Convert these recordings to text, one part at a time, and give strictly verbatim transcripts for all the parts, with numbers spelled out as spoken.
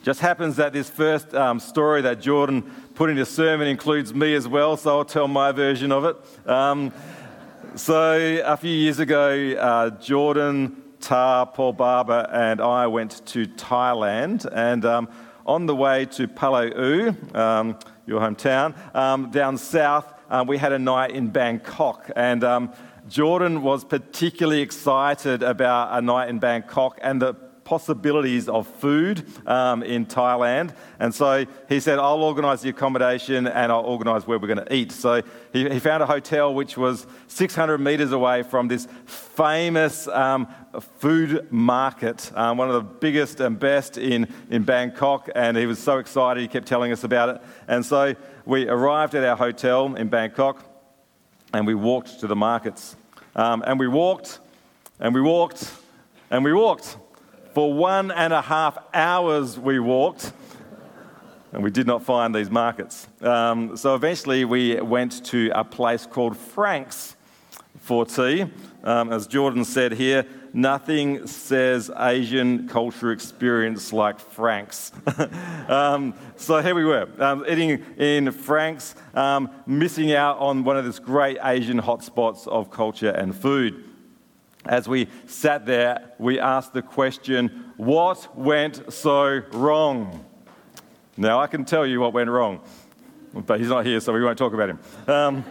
Just happens that this first um, story that Jordan put in his sermon includes me as well, so I'll tell my version of it. Um, so a few years ago, uh, Jordan, Tar, Paul Barber and I went to Thailand, and um, on the way to Palau, um, your hometown, um, down south, um, we had a night in Bangkok, and um, Jordan was particularly excited about a night in Bangkok and the possibilities of food um, in Thailand. And so he said, I'll organise the accommodation and I'll organise where we're going to eat. So he, he found a hotel which was six hundred metres away from this famous um, food market, um, one of the biggest and best in, in Bangkok. And he was so excited, he kept telling us about it. And so we arrived at our hotel in Bangkok and we walked to the markets. Um, and we walked and we walked and we walked. For one and a half hours we walked, and we did not find these markets. Um, so eventually we went to a place called Frank's for tea. Um, as Jordan said here, nothing says Asian culture experience like Frank's. um, so here we were, um, eating in Frank's, um, missing out on one of these great Asian hotspots of culture and food. As we sat there, we asked the question, what went so wrong? Now, I can tell you what went wrong, but he's not here, so we won't talk about him. Um,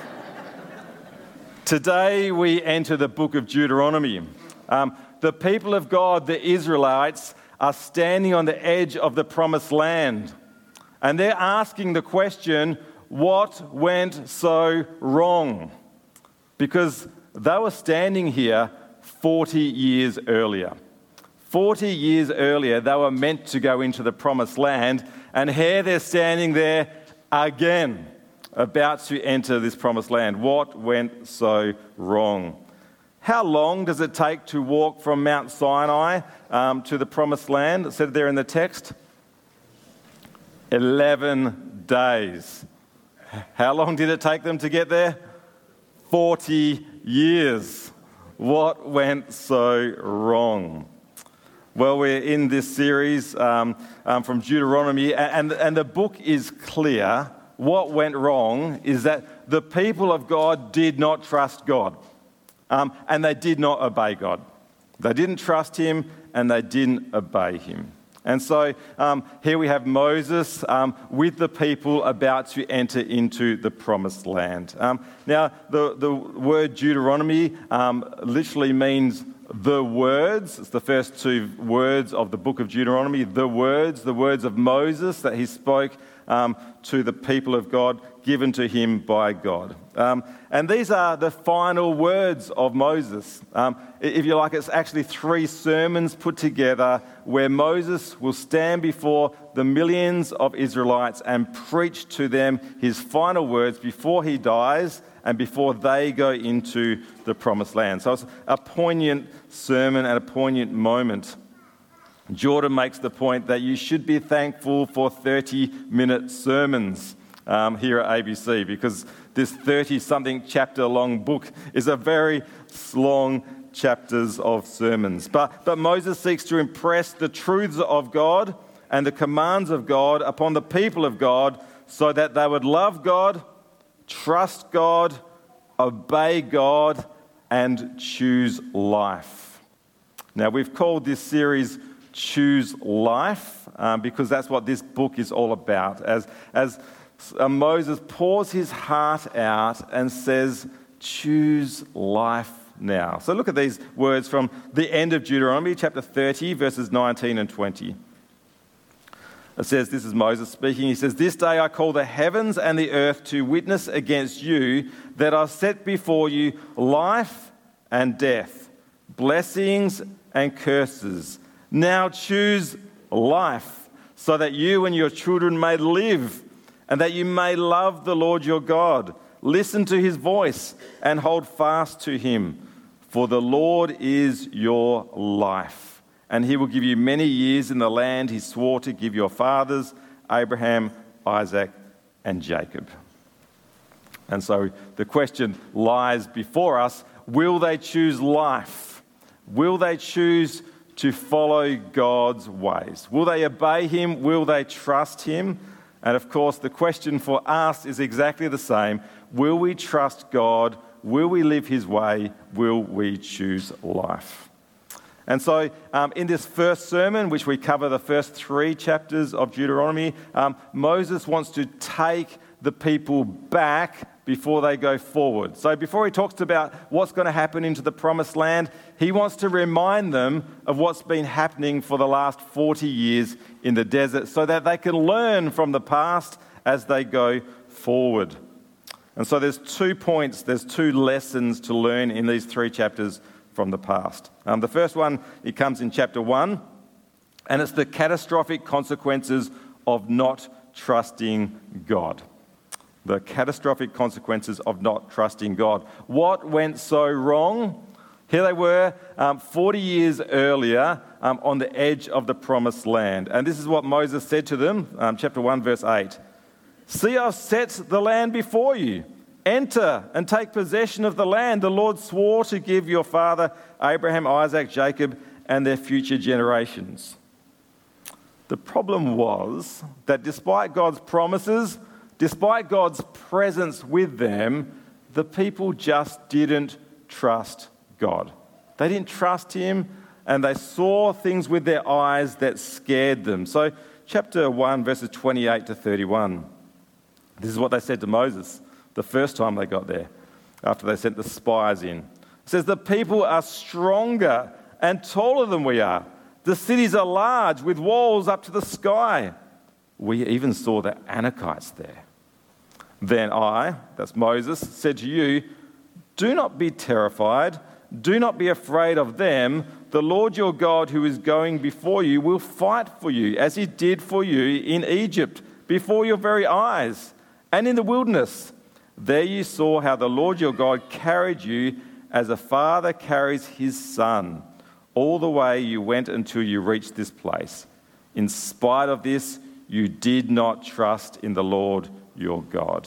today, we enter the book of Deuteronomy. Um, the people of God, the Israelites, are standing on the edge of the promised land, and they're asking the question, what went so wrong? Because they were standing here forty years earlier. forty years earlier, they were meant to go into the promised land, and here they're standing there again, about to enter this promised land. What went so wrong? How long does it take to walk from Mount Sinai um, to the promised land? It said there in the text, eleven days. How long did it take them to get there? forty years. What went so wrong? Well, we're in this series um, um, from Deuteronomy, and, and the book is clear. What went wrong is that the people of God did not trust God, um, and they did not obey God. They didn't trust him, and they didn't obey him. And so um, here we have Moses um, with the people about to enter into the promised land. Um, now, the, the word Deuteronomy um, literally means the words. It's the first two words of the book of Deuteronomy, the words, the words of Moses that he spoke um, to the people of God, given to him by God. Um, and these are the final words of Moses. Um, if you like, it's actually three sermons put together where Moses will stand before the millions of Israelites and preach to them his final words before he dies and before they go into the promised land. So it's a poignant sermon and a poignant moment. Jordan makes the point that you should be thankful for thirty-minute sermons um, here at A B C, because this thirty-something chapter-long book is a very long chapters of sermons. But, but Moses seeks to impress the truths of God and the commands of God upon the people of God so that they would love God, trust God, obey God, and choose life. Now, we've called this series Choose Life um, because that's what this book is all about. As, as uh, Moses pours his heart out and says, choose life now. So look at these words from the end of Deuteronomy, chapter thirty, verses nineteen and twenty. It says, this is Moses speaking, he says, this day I call the heavens and the earth to witness against you that I set before you life and death, blessings and curses. Now choose life so that you and your children may live and that you may love the Lord your God. Listen to his voice and hold fast to him, for the Lord is your life, and he will give you many years in the land he swore to give your fathers, Abraham, Isaac, and Jacob. And so the question lies before us, will they choose life? Will they choose to follow God's ways? Will they obey him? Will they trust him? And of course, the question for us is exactly the same. Will we trust God? Will we live his way? Will we choose life? And so um, in this first sermon, which we cover the first three chapters of Deuteronomy, um, Moses wants to take the people back before they go forward. So before he talks about what's going to happen into the promised land, he wants to remind them of what's been happening for the last forty years in the desert so that they can learn from the past as they go forward. And so there's two points, there's two lessons to learn in these three chapters from the past. Um, the first one, it comes in chapter one, and it's the catastrophic consequences of not trusting God. The catastrophic consequences of not trusting God. What went so wrong? Here they were um, forty years earlier um, on the edge of the promised land. And this is what Moses said to them, um, chapter one, verse eight. See, I've set the land before you. Enter and take possession of the land the Lord swore to give your father Abraham, Isaac, Jacob, and their future generations. The problem was that despite God's promises, despite God's presence with them, the people just didn't trust God. They didn't trust him, and they saw things with their eyes that scared them. So chapter one, verses twenty-eight to thirty-one. This is what they said to Moses the first time they got there, after they sent the spies in. It says, the people are stronger and taller than we are. The cities are large with walls up to the sky. We even saw the Anakites there. Then I, that's Moses, said to you, do not be terrified. Do not be afraid of them. The Lord your God who is going before you will fight for you, as he did for you in Egypt, before your very eyes, and in the wilderness. There you saw how the Lord your God carried you as a father carries his son. All the way you went until you reached this place. In spite of this, you did not trust in the Lord your God.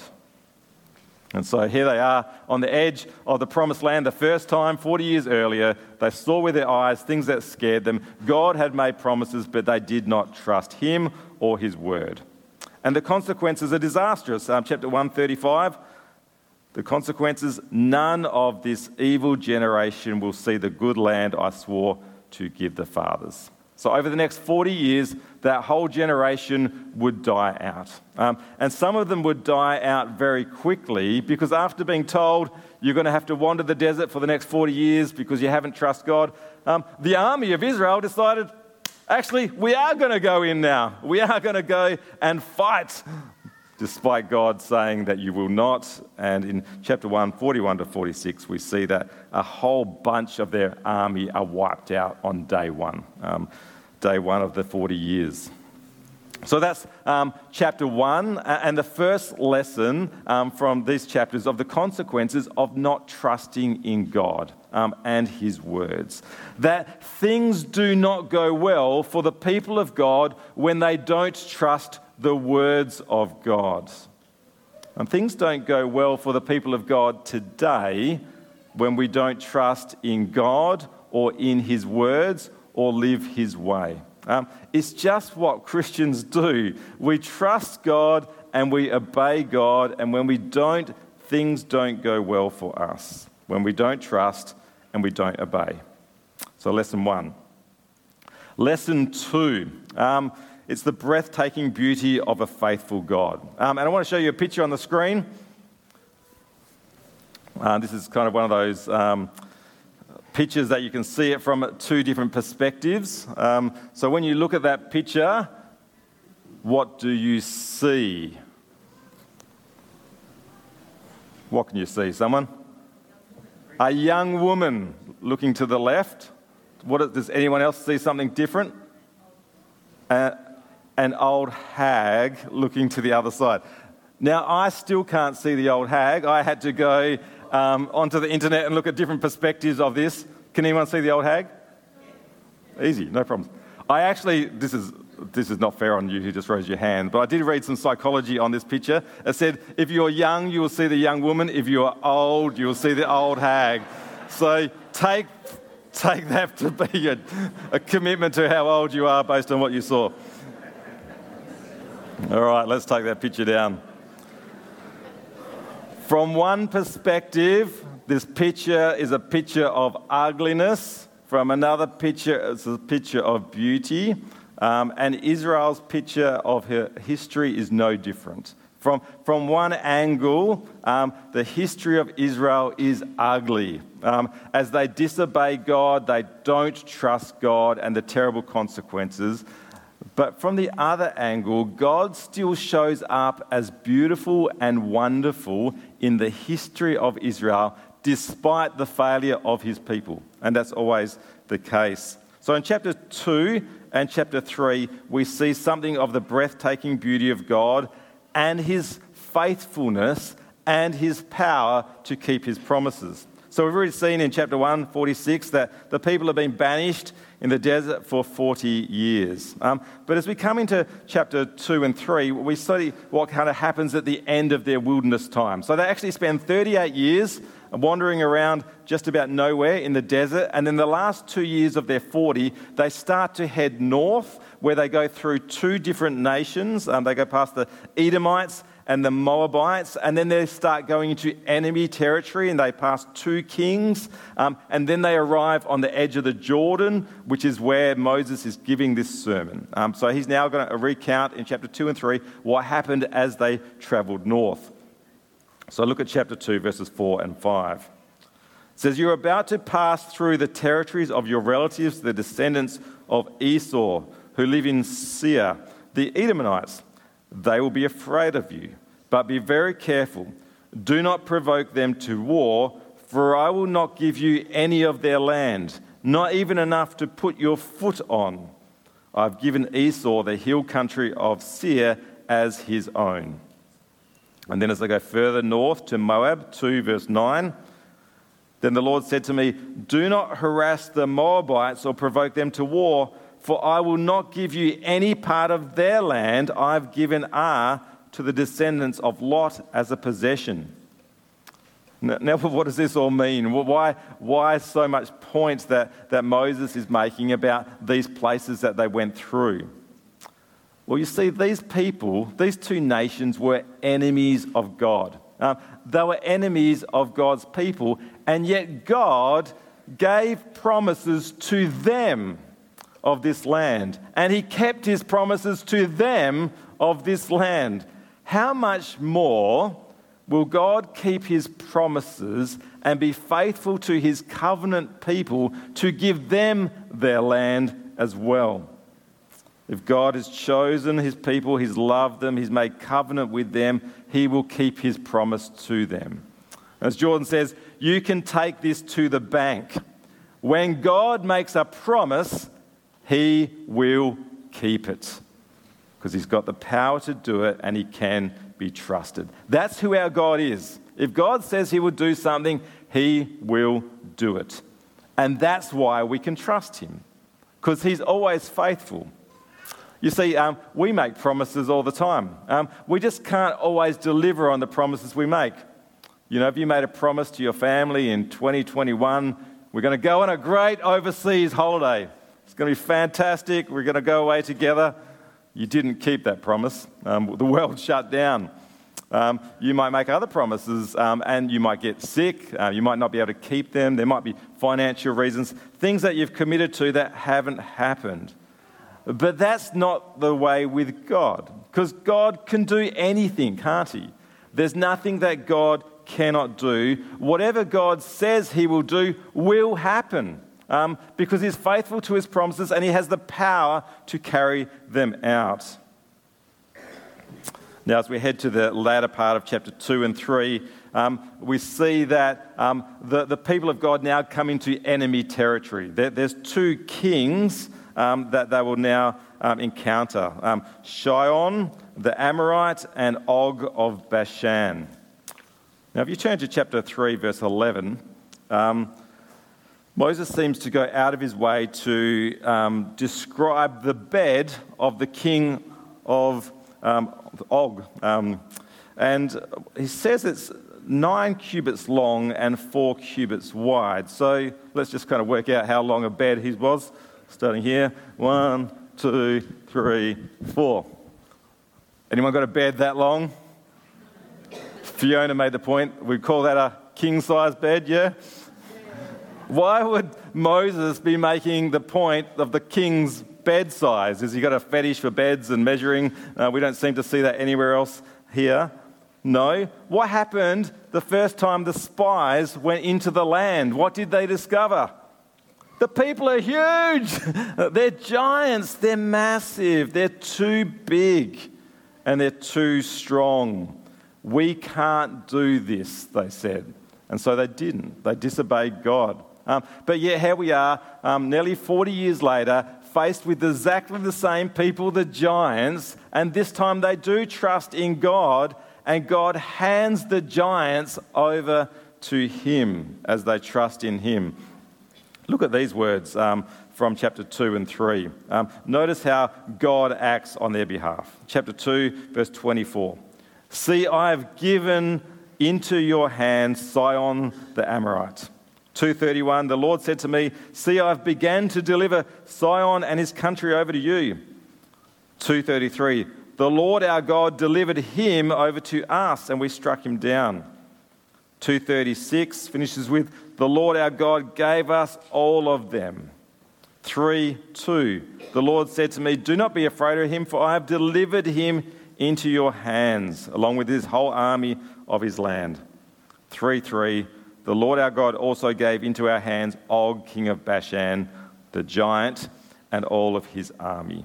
And so here they are on the edge of the promised land the first time, forty years earlier. They saw with their eyes things that scared them. God had made promises, but they did not trust him or his word. And the consequences are disastrous. Um, chapter one thirty-five, the consequences, none of this evil generation will see the good land I swore to give the fathers. So over the next forty years, that whole generation would die out. Um, and some of them would die out very quickly because after being told you're going to have to wander the desert for the next forty years because you haven't trusted God, um, the army of Israel decided, actually, we are going to go in now. We are going to go and fight, despite God saying that you will not. And in chapter one, forty-one to forty-six, we see that a whole bunch of their army are wiped out on day one, um, day one of the forty years. So that's um, chapter one, and the first lesson um, from these chapters of the consequences of not trusting in God um, and his words. That things do not go well for the people of God when they don't trust the words of God. And things don't go well for the people of God today when we don't trust in God or in his words or live his way. Um, it's just what Christians do. We trust God and we obey God, and when we don't, things don't go well for us. When we don't trust and we don't obey. So lesson one. Lesson two. Um, It's the breathtaking beauty of a faithful God. Um, and I want to show you a picture on the screen. Uh, this is kind of one of those um, pictures that you can see it from two different perspectives. Um, so when you look at that picture, what do you see? What can you see? Someone? A young woman looking to the left. What, does anyone else see something different? Uh, an old hag looking to the other side. Now, I still can't see the old hag. I had to go um, onto the internet and look at different perspectives of this. Can anyone see the old hag? Easy, no problems. I actually, this is this is not fair on you who just raised your hand, but I did read some psychology on this picture. It said, if you're young, you will see the young woman. If you're old, you will see the old hag. So take take that to be a, a commitment to how old you are based on what you saw. All right, let's take that picture down. From one perspective, this picture is a picture of ugliness. From another picture, it's a picture of beauty. Um, and Israel's picture of her history is no different. From, from one angle, um, the history of Israel is ugly. Um, as they disobey God, they don't trust God and the terrible consequences. But from the other angle, God still shows up as beautiful and wonderful in the history of Israel, despite the failure of his people. And that's always the case. So in chapter two and chapter three, we see something of the breathtaking beauty of God and his faithfulness and his power to keep his promises. So we've already seen in chapter one, forty-six, that the people have been banished in the desert for forty years. Um, but as we come into chapter two and three, we see what kind of happens at the end of their wilderness time. So they actually spend thirty-eight years wandering around just about nowhere in the desert. And then the last two years of their forty, they start to head north, where they go through two different nations. Um, they go past the Edomites and the Moabites, and then they start going into enemy territory, and they pass two kings, um, and then they arrive on the edge of the Jordan, which is where Moses is giving this sermon. Um, so he's now going to recount in chapter two and three what happened as they travelled north. So look at chapter two, verses four and five. It says, "You're about to pass through the territories of your relatives, the descendants of Esau, who live in Seir, the Edomites. They will be afraid of you, but be very careful. Do not provoke them to war, for I will not give you any of their land, not even enough to put your foot on. I've given Esau the hill country of Seir as his own." And then as they go further north to Moab, two verse nine, "Then the Lord said to me, do not harass the Moabites or provoke them to war, for I will not give you any part of their land. I've given Ar to the descendants of Lot as a possession." Now, what does this all mean? Why, why so much point that, that Moses is making about these places that they went through? Well, you see, these people, these two nations were enemies of God. Um, they were enemies of God's people, and yet God gave promises to them of this land, and he kept his promises to them of this land. How much more will God keep his promises and be faithful to his covenant people to give them their land as well? If God has chosen his people, he's loved them, he's made covenant with them, he will keep his promise to them. As Jordan says, you can take this to the bank. When God makes a promise, he will keep it, because he's got the power to do it and he can be trusted. That's who our God is. If God says he will do something, he will do it. And that's why we can trust him, because he's always faithful. You see, um, we make promises all the time. Um, we just can't always deliver on the promises we make. You know, if you made a promise to your family in twenty twenty-one, we're going to go on a great overseas holiday. It's going to be fantastic. We're going to go away together. You didn't keep that promise. Um, the world shut down. Um, you might make other promises um, and you might get sick. Uh, you might not be able to keep them. There might be financial reasons, things that you've committed to that haven't happened. But that's not the way with God, because God can do anything, can't he? There's nothing that God cannot do. Whatever God says he will do will happen. Um, because he's faithful to his promises and he has the power to carry them out. Now, as we head to the latter part of chapter two and three, um, we see that um, the, the people of God now come into enemy territory. There, there's two kings um, that they will now um, encounter. Um, Sihon, the Amorite, and Og of Bashan. Now, if you turn to chapter three, verse eleven, um, Moses seems to go out of his way to um, describe the bed of the king of um, Og. Um, and he says it's nine cubits long and four cubits wide. So let's just kind of work out how long a bed his was. Starting here, one, two, three, four. Anyone got a bed that long? Fiona made the point. We call that a king-size bed, yeah? Why would Moses be making the point of the king's bed size? Has he got a fetish for beds and measuring? Uh, we don't seem to see that anywhere else here. No. What happened the first time the spies went into the land? What did they discover? The people are huge. They're giants. They're massive. They're too big and they're too strong. We can't do this, they said. And so they didn't. They disobeyed God. Um, but yet here we are, um, nearly forty years later, faced with exactly the same people, the giants, and this time they do trust in God, and God hands the giants over to him as they trust in him. Look at these words um, from chapter two and three. Um, notice how God acts on their behalf. Chapter two, verse twenty-four. See, I have given into your hand Sihon the Amorite. two thirty-one, the Lord said to me, see, I've begun to deliver Sihon and his country over to you. two thirty-three, the Lord our God delivered him over to us and we struck him down. two thirty-six finishes with, the Lord our God gave us all of them. three two, the Lord said to me, do not be afraid of him, for I have delivered him into your hands, along with his whole army of his land. three three, the Lord our God also gave into our hands Og, king of Bashan, the giant, and all of his army.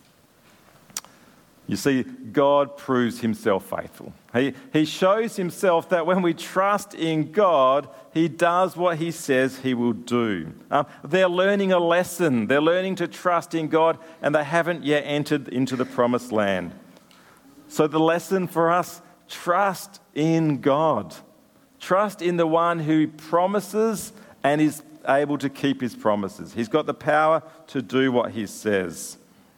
You see, God proves himself faithful. He, he shows himself that when we trust in God, he does what he says he will do. Um, they're learning a lesson. They're learning to trust in God, and they haven't yet entered into the promised land. So the lesson for us, trust in God. Trust in the one who promises and is able to keep his promises. He's got the power to do what he says.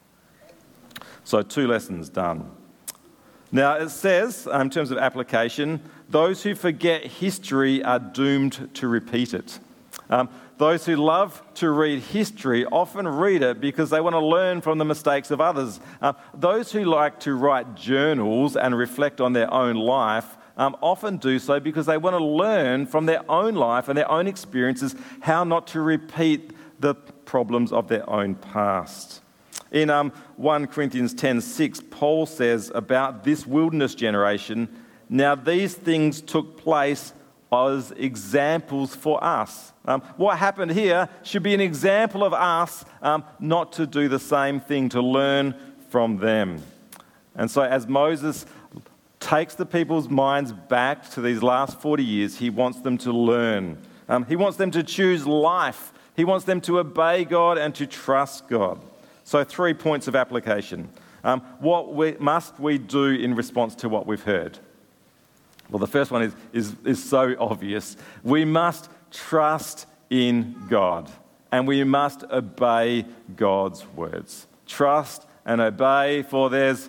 So two lessons done. Now it says, in terms of application, those who forget history are doomed to repeat it. Um, those who love to read history often read it because they want to learn from the mistakes of others. Uh, those who like to write journals and reflect on their own life um, often do so because they want to learn from their own life and their own experiences how not to repeat the problems of their own past. In um, First Corinthians ten six, Paul says about this wilderness generation, now these things took place as examples for us. Um, what happened here should be an example of us um, not to do the same thing, to learn from them. And so as Moses takes the people's minds back to these last forty years, he wants them to learn. Um, he wants them to choose life. He wants them to obey God and to trust God. So three points of application. Um, what we, must we do in response to what we've heard? Well, the first one is, is, is so obvious. We must trust in God, and we must obey God's words. Trust and obey, for there's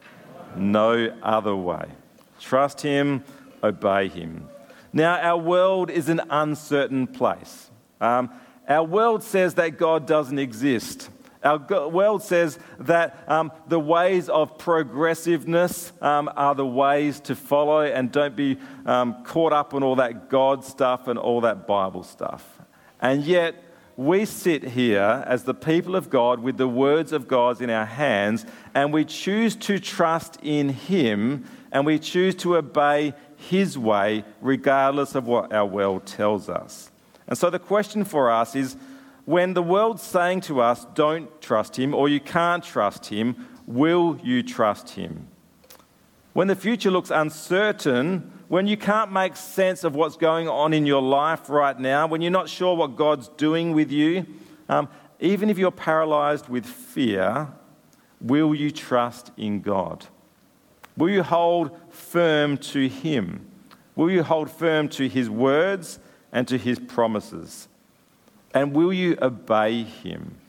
no other way. Trust him, obey him. Now, our world is an uncertain place. Um, our world says that God doesn't exist. Our world says that um, the ways of progressiveness um, are the ways to follow, and don't be um, caught up on all that God stuff and all that Bible stuff. And yet, we sit here as the people of God with the words of God in our hands, and we choose to trust in him, and we choose to obey his way regardless of what our world tells us. And so the question for us is, when the world's saying to us, don't trust him, or you can't trust him, will you trust him? When the future looks uncertain, when you can't make sense of what's going on in your life right now, when you're not sure what God's doing with you, um, even if you're paralyzed with fear, will you trust in God? Will you hold firm to him? Will you hold firm to his words and to his promises? And will you obey him?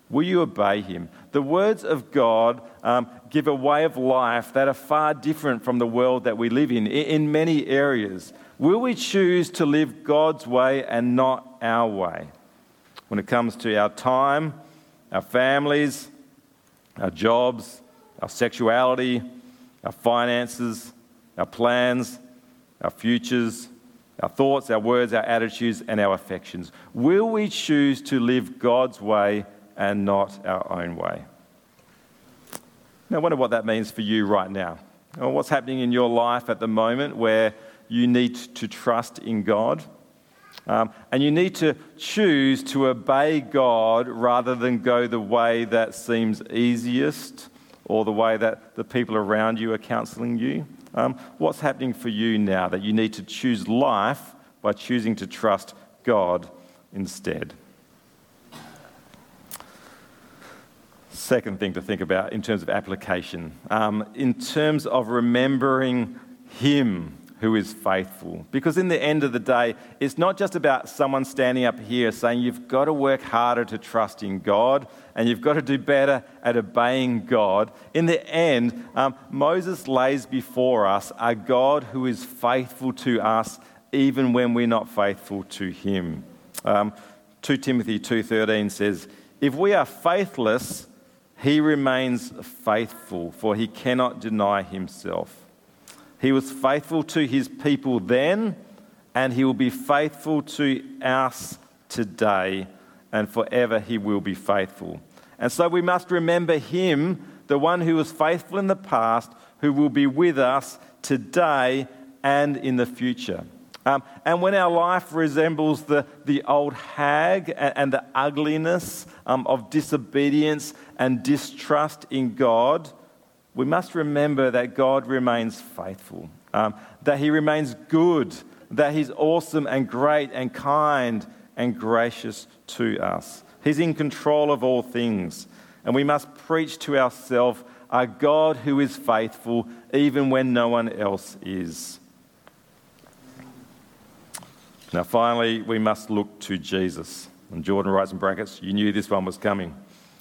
Will you obey him? The words of God um, give a way of life that are far different from the world that we live in, in many areas. Will we choose to live God's way and not our way? When it comes to our time, our families, our jobs, our sexuality, our finances, our plans, our futures, our thoughts, our words, our attitudes, and our affections. Will we choose to live God's way and not our own way? Now, I wonder what that means for you right now. Or what's happening in your life at the moment where you need to trust in God? Um, and you need to choose to obey God rather than go the way that seems easiest or the way that the people around you are counselling you. Um, what's happening for you now that you need to choose life by choosing to trust God instead? Second thing to think about in terms of application, um, in terms of remembering him who is faithful. Because in the end of the day, it's not just about someone standing up here saying you've got to work harder to trust in God and you've got to do better at obeying God. In the end, um, Moses lays before us a God who is faithful to us even when we're not faithful to him. Um, Second Timothy two thirteen says, if we are faithless, he remains faithful, for he cannot deny himself. He was faithful to his people then, and he will be faithful to us today, and forever he will be faithful. And so we must remember him, the one who was faithful in the past, who will be with us today and in the future. Um, and when our life resembles the, the old hag and, and the ugliness um, of disobedience and distrust in God, we must remember that God remains faithful, um, that he remains good, that he's awesome and great and kind and gracious to us. He's in control of all things. And we must preach to ourselves a God who is faithful even when no one else is. Now, finally, we must look to Jesus. And Jordan writes in brackets, you knew this one was coming.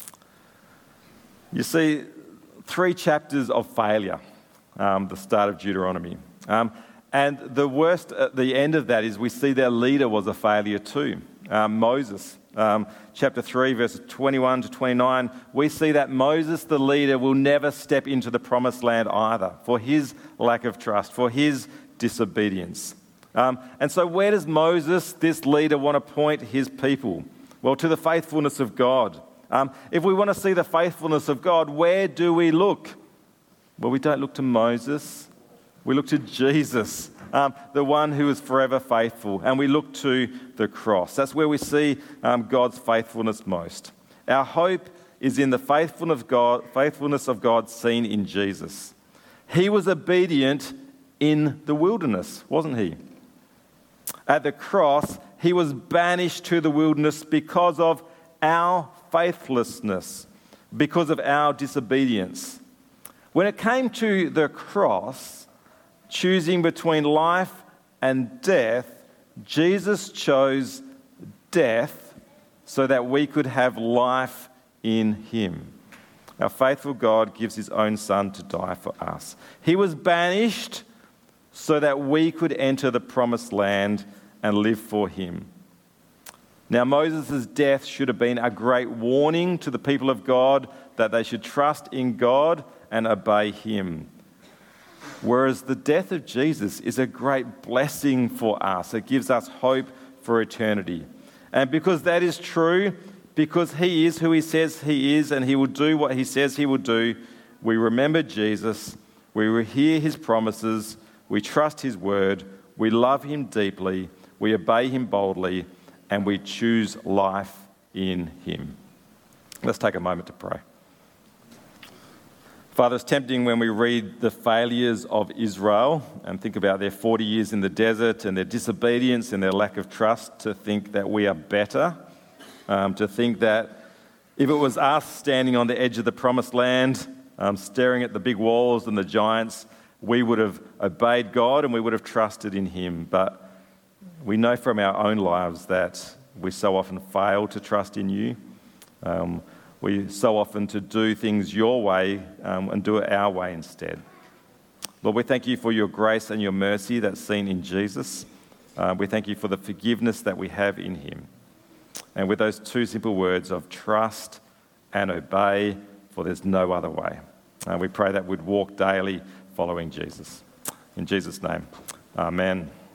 You see, three chapters of failure, um, the start of Deuteronomy. Um, and the worst at the end of that is we see their leader was a failure too, um, Moses. Um, chapter three, verses twenty-one to twenty-nine, we see that Moses, the leader, will never step into the promised land either for his lack of trust, for his disobedience. Um, and so where does Moses, this leader, want to point his people? Well, to the faithfulness of God. Um, if we want to see the faithfulness of God, where do we look? Well, we don't look to Moses. We look to Jesus, um, the one who is forever faithful. And we look to the cross. That's where we see um, God's faithfulness most. Our hope is in the faithfulness of God, faithfulness of God seen in Jesus. He was obedient in the wilderness, wasn't he? At the cross, he was banished to the wilderness because of our faithlessness, because of our disobedience. When it came to the cross, choosing between life and death, Jesus chose death so that we could have life in him. Our faithful God gives his own son to die for us. He was banished so that we could enter the promised land and live for him. Now, Moses' death should have been a great warning to the people of God that they should trust in God and obey him. Whereas the death of Jesus is a great blessing for us. It gives us hope for eternity. And because that is true, because he is who he says he is and he will do what he says he will do, we remember Jesus, we hear his promises, we trust his word, we love him deeply, we obey him boldly, and we choose life in him. Let's take a moment to pray. Father, it's tempting when we read the failures of Israel and think about their forty years in the desert and their disobedience and their lack of trust to think that we are better, um, to think that if it was us standing on the edge of the promised land, um, staring at the big walls and the giants, we would have obeyed God and we would have trusted in him. But we know from our own lives that we so often fail to trust in you. Um, we so often to do things your way um, and do it our way instead. Lord, we thank you for your grace and your mercy that's seen in Jesus. Uh, we thank you for the forgiveness that we have in him. And with those two simple words of trust and obey, for there's no other way. Uh, we pray that we'd walk daily following Jesus. In Jesus' name, amen.